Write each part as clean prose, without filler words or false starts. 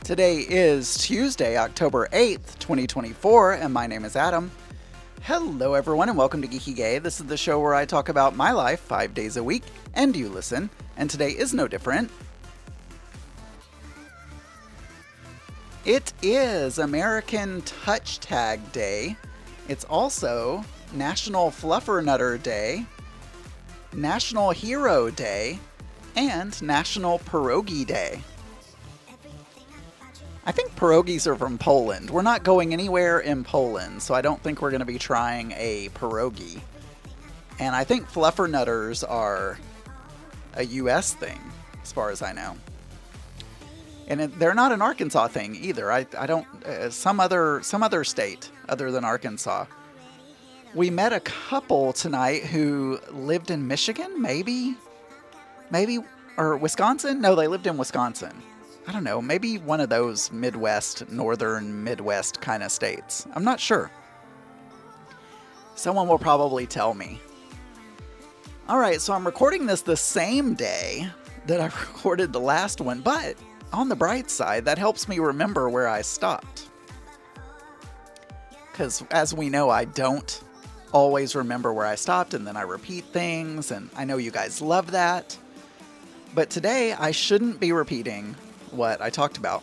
Today is Tuesday, October 8th, 2024, and my name is Adam. Hello, everyone, and welcome to Geeky Gay. This is the show where I talk about my life 5 days a week, and you listen, and today is no different. It is American Touch Tag Day. It's also National Fluffernutter Day, National Hero Day, and National Pierogi Day. I think pierogies are from Poland. We're not going anywhere in Poland, so I don't think we're going to be trying a pierogi. And I think fluffernutters are a U.S. thing, as far as I know. And they're not an Arkansas thing either. I don't some other state other than Arkansas. We met a couple tonight who lived in Michigan, maybe, or Wisconsin. No, they lived in Wisconsin. I don't know, maybe one of those northern Midwest kind of states. I'm not sure. Someone will probably tell me. All right, so I'm recording this the same day that I recorded the last one, but on the bright side, that helps me remember where I stopped. Because as we know, I don't always remember where I stopped, and then I repeat things, and I know you guys love that. But today, I shouldn't be repeating what I talked about.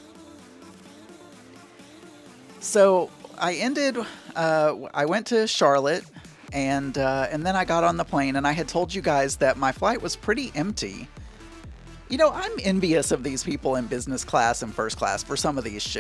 So I went to Charlotte, and then I got on the plane, and I had told you guys that my flight was pretty empty. You know, I'm envious of these people in business class and first class for some of these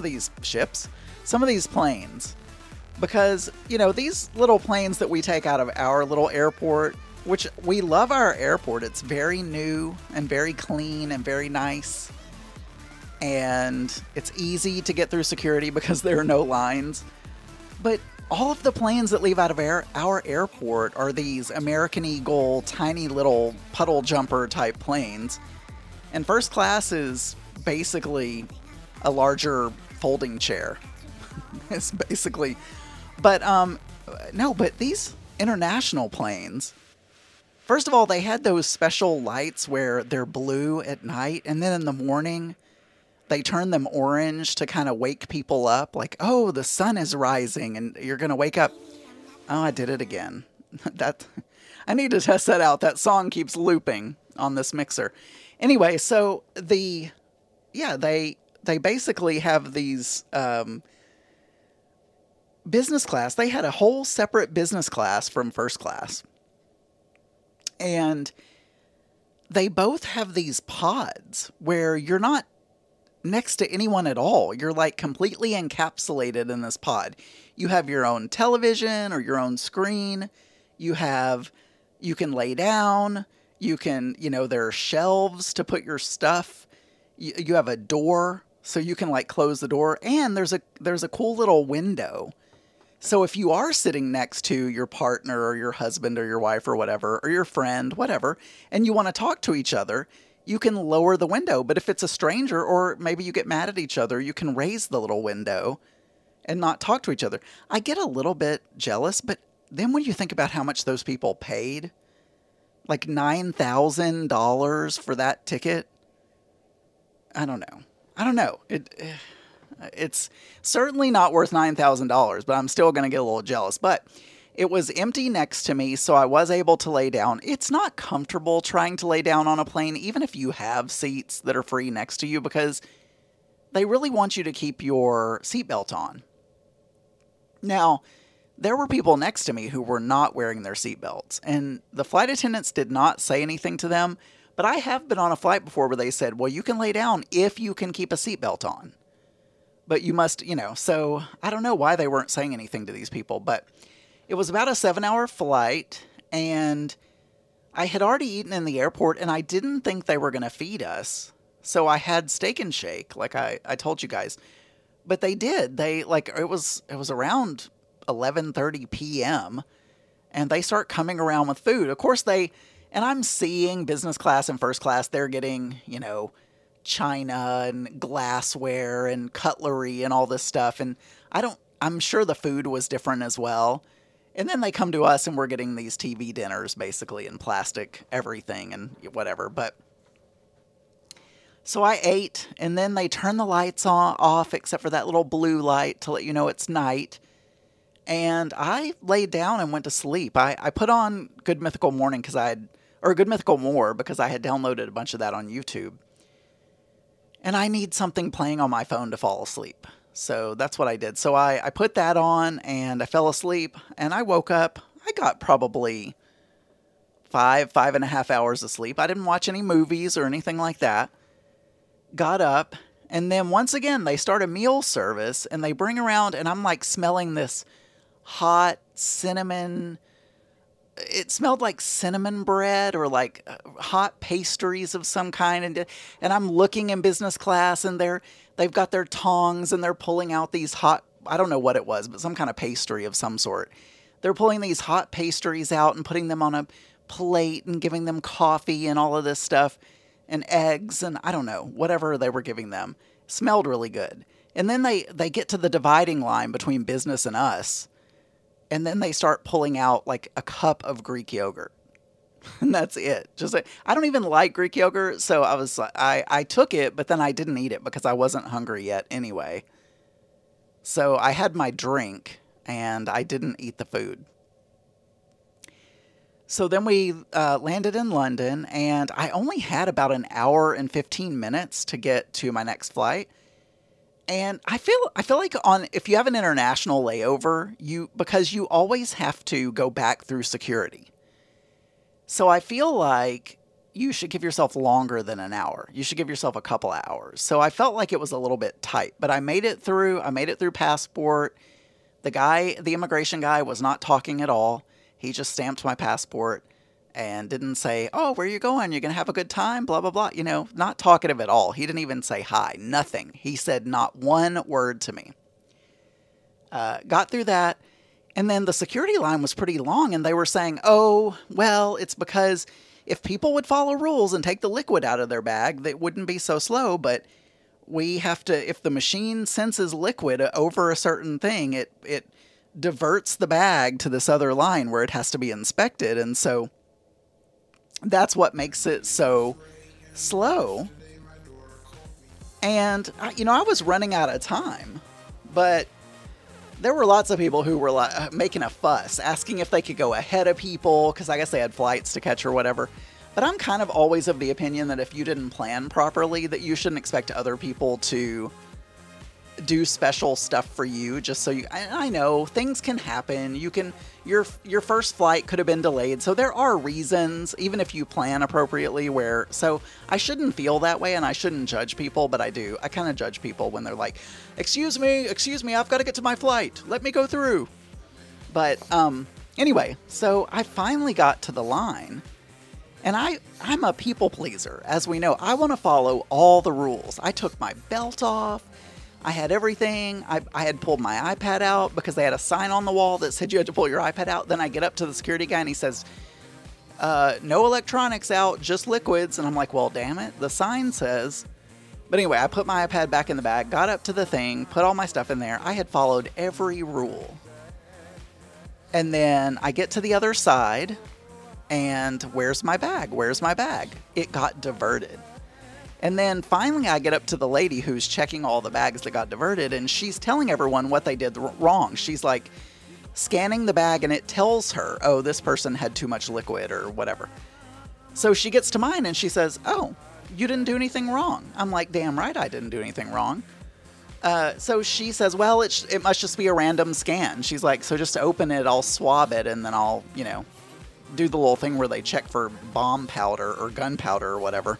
planes, because, you know, these little planes that we take out of our little airport, which we love our airport. It's very new and very clean and very nice. And it's easy to get through security because there are no lines. But all of the planes that leave out of our airport are these American Eagle, tiny little puddle jumper type planes. And first class is basically a larger folding chair. It's basically... But these international planes, first of all, they had those special lights where they're blue at night, and then in the morning, they turn them orange to kind of wake people up. Like, oh, the sun is rising, and you're going to wake up. Oh, I did it again. I need to test that out. That song keeps looping on this mixer. Anyway, so they basically have these business class. They had a whole separate business class from first class. And they both have these pods where you're not next to anyone at all. You're like completely encapsulated in this pod. You have your own television or your own screen. You can lay down. You can, there are shelves to put your stuff. You have a door so you can like close the door. And there's a cool little window. So if you are sitting next to your partner or your husband or your wife or whatever, or your friend, whatever, and you want to talk to each other, you can lower the window. But if it's a stranger or maybe you get mad at each other, you can raise the little window and not talk to each other. I get a little bit jealous, but then when you think about how much those people paid, like $9,000 for that ticket, I don't know. It's certainly not worth $9,000, but I'm still going to get a little jealous. But it was empty next to me, so I was able to lay down. It's not comfortable trying to lay down on a plane, even if you have seats that are free next to you, because they really want you to keep your seatbelt on. Now, there were people next to me who were not wearing their seatbelts, and the flight attendants did not say anything to them, but I have been on a flight before where they said, well, you can lay down if you can keep a seatbelt on. But you must, so I don't know why they weren't saying anything to these people, but it was about a 7-hour flight, and I had already eaten in the airport, and I didn't think they were going to feed us. So I had Steak and Shake, like I told you guys. But they did. It was around 11:30 p.m., and they start coming around with food. Of course, and I'm seeing business class and first class, they're getting, china and glassware and cutlery and all this stuff. And I'm sure the food was different as well. And then they come to us and we're getting these TV dinners basically in plastic everything and whatever. But So I ate, and then they turned the lights off, except for that little blue light to let you know it's night. And I laid down and went to sleep. I put on Good Mythical Morning or Good Mythical More because I had downloaded a bunch of that on YouTube. And I need something playing on my phone to fall asleep. So that's what I did. So I put that on and I fell asleep, and I woke up. I got probably 5.5 hours of sleep. I didn't watch any movies or anything like that. Got up, and then once again, they start a meal service, and they bring around, and I'm like smelling this hot cinnamon. It smelled like cinnamon bread or like hot pastries of some kind. And I'm looking in business class, and they've got their tongs, and they're pulling out these hot, I don't know what it was, but some kind of pastry of some sort. They're pulling these hot pastries out and putting them on a plate and giving them coffee and all of this stuff and eggs and I don't know, whatever they were giving them. Smelled really good. And then they get to the dividing line between business and us. And then they start pulling out like a cup of Greek yogurt. And that's it. I don't even like Greek yogurt, so I took it, but then I didn't eat it because I wasn't hungry yet anyway. So I had my drink and I didn't eat the food. So then we landed in London, and I only had about an hour and 15 minutes to get to my next flight. And I feel like if you have an international layover, because you always have to go back through security. So I feel like you should give yourself longer than an hour. You should give yourself a couple of hours. So I felt like it was a little bit tight, but I made it through. I made it through passport. The immigration guy was not talking at all. He just stamped my passport and didn't say, "Oh, where are you going? You're going to have a good time, blah, blah, blah." Not talkative at all. He didn't even say hi, nothing. He said not one word to me. Got through that. And then the security line was pretty long, and they were saying, "Oh, well, it's because if people would follow rules and take the liquid out of their bag, they wouldn't be so slow. But we have to, if the machine senses liquid over a certain thing, it diverts the bag to this other line where it has to be inspected. And so that's what makes it so slow." And, I was running out of time, but there were lots of people who were like making a fuss, asking if they could go ahead of people, because I guess they had flights to catch or whatever. But I'm kind of always of the opinion that if you didn't plan properly, that you shouldn't expect other people to do special stuff for you just so you. I know things can happen. Your first flight could have been delayed, so there are reasons, even if you plan appropriately. So I shouldn't feel that way, and I shouldn't judge people, but I do. I kind of judge people when they're like, excuse me, I've got to get to my flight. Let me go through." But anyway, so I finally got to the line. And I'm a people pleaser, as we know. I want to follow all the rules. I took my belt off. I had everything. I had pulled my iPad out because they had a sign on the wall that said you had to pull your iPad out. Then I get up to the security guy and he says, "No electronics out, just liquids." And I'm like, well, damn it. The sign says. But anyway, I put my iPad back in the bag, got up to the thing, put all my stuff in there. I had followed every rule. And then I get to the other side, and where's my bag? It got diverted. And then finally I get up to the lady who's checking all the bags that got diverted, and she's telling everyone what they did wrong. She's like scanning the bag, and it tells her, oh, this person had too much liquid or whatever. So she gets to mine and she says, "Oh, you didn't do anything wrong." I'm like, damn right I didn't do anything wrong. So she says, "Well, it must just be a random scan." She's like, "So just to open it, I'll swab it, and then I'll, do the little thing where they check for bomb powder or gunpowder or whatever."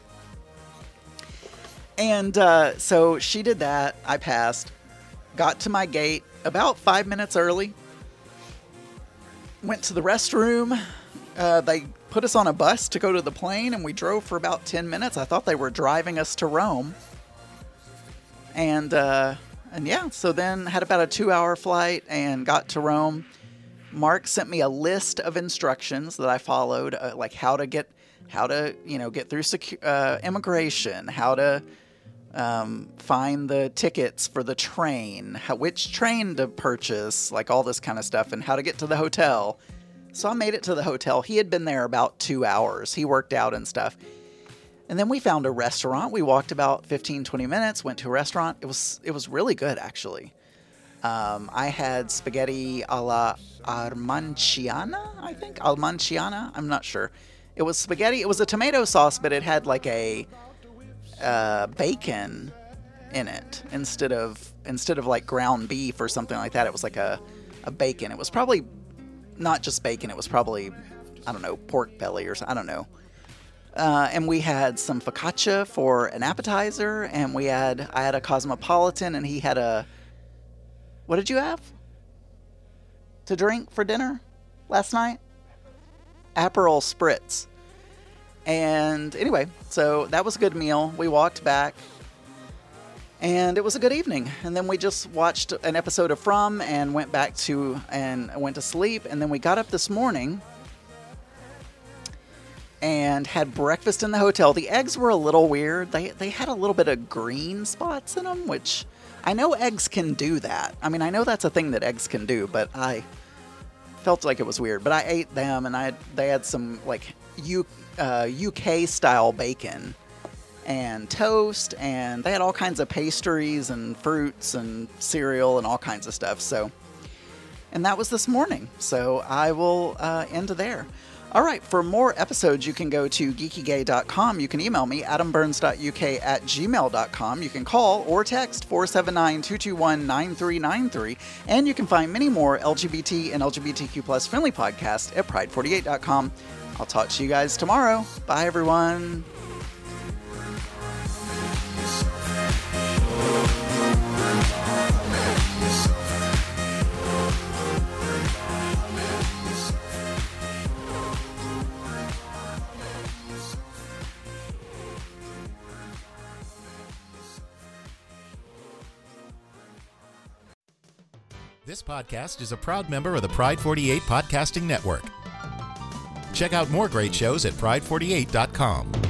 And so she did that. I passed. Got to my gate about 5 minutes early. Went to the restroom. They put us on a bus to go to the plane, and we drove for about 10 minutes. I thought they were driving us to Rome. And yeah, so then had about a 2-hour flight and got to Rome. Mark sent me a list of instructions that I followed, like how to get through immigration, how to find the tickets for the train, which train to purchase, like all this kind of stuff, and how to get to the hotel. So I made it to the hotel. He had been there about 2 hours. He worked out and stuff. And then we found a restaurant. We walked about 15, 20 minutes, went to a restaurant. It was really good, actually. I had spaghetti alla Armanciana, I think. Almanciana? I'm not sure. It was spaghetti. It was a tomato sauce, but it had like a bacon in it instead of like ground beef or something like that. It was like a bacon. It was probably not just bacon. It was probably, I don't know, pork belly or something. I don't know. And we had some focaccia for an appetizer, and I had a cosmopolitan, and he had a, what did you have to drink for dinner last night? Aperol Spritz. And anyway, so that was a good meal. We walked back, and it was a good evening. And then we just watched an episode of From and went to sleep. And then we got up this morning and had breakfast in the hotel. The eggs were a little weird. They had a little bit of green spots in them, which I know eggs can do that. I mean, I know that's a thing that eggs can do, but I felt like it was weird. But I ate them, and they had some like UK style bacon and toast, and they had all kinds of pastries and fruits and cereal and all kinds of stuff. So, and that was this morning. So I will end there. All right, for more episodes, you can go to geekygay.com. You can email me, adamburns.uk@gmail.com. You can call or text 479-221-9393. And you can find many more LGBT and LGBTQ+ friendly podcasts at pride48.com. I'll talk to you guys tomorrow. Bye, everyone. This podcast is a proud member of the Pride 48 Podcasting Network. Check out more great shows at pride48.com.